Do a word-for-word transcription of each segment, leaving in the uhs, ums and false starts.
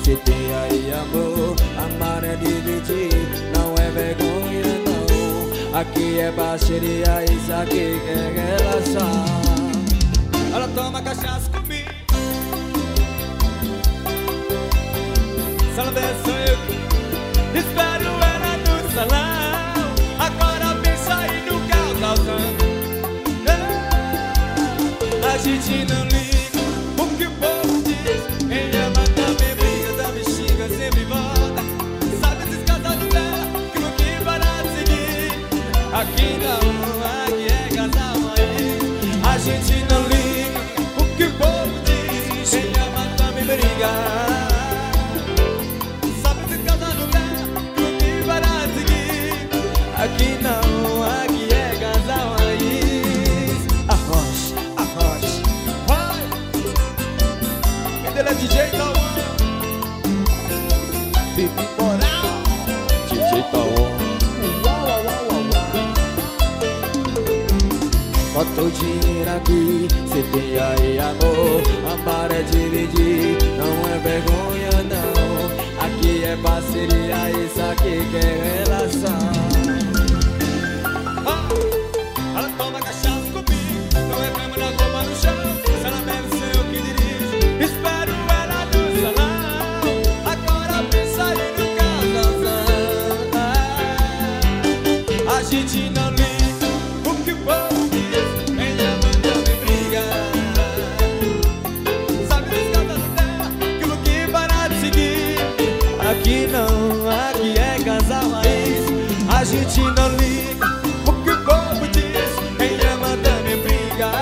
se tem aí amor, amar é dividir, não é vergonha não. Aqui é parceria, isso aqui que é relação. Ela toma cachaça comigo, se ela der sou eu, espero ela no salão. Agora pensa aí no causando. A gente não liga o que o povo diz. Quem ama também briga, também xinga, sempre volta. Sabe esses casados dela, que não que parar de seguir. Aqui não, aqui é casal aí. A gente não liga o que o povo diz. Quem ama também briga. Sabe esses casados dela, que não que parar de seguir. Aqui não, aqui é casal aí. Arroz, arroz, vai! Ele é D J Tauan, Bibi Moral, D J Tauan. Bota o dinheiro aqui, cê tem aí amor. Amar é dividir, não é vergonha não. Aqui é parceria, isso aqui que é relação. Ah, ela toma cachaça comigo, não é cama na cama no chão. Se ela bebe, sei eu que dirijo. Espero ela no salão. Agora pensa aí no casalzão. Ah, a gente não liga o que o povo diz. Quem ama também briga. Sabe dos casados dela, aquilo que parar de seguir. Aqui não, aqui é casal raiz. A gente não liga o que o povo diz. Quem ama também briga.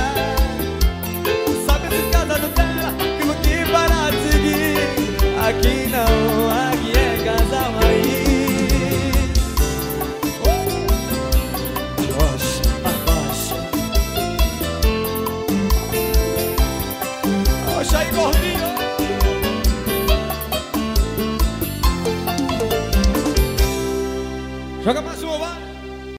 Sabe dos casados dela, aquilo que parar de seguir. Aqui não, aqui é casal raiz. Abaixa, abaixa. Abaixa aí, gordinho.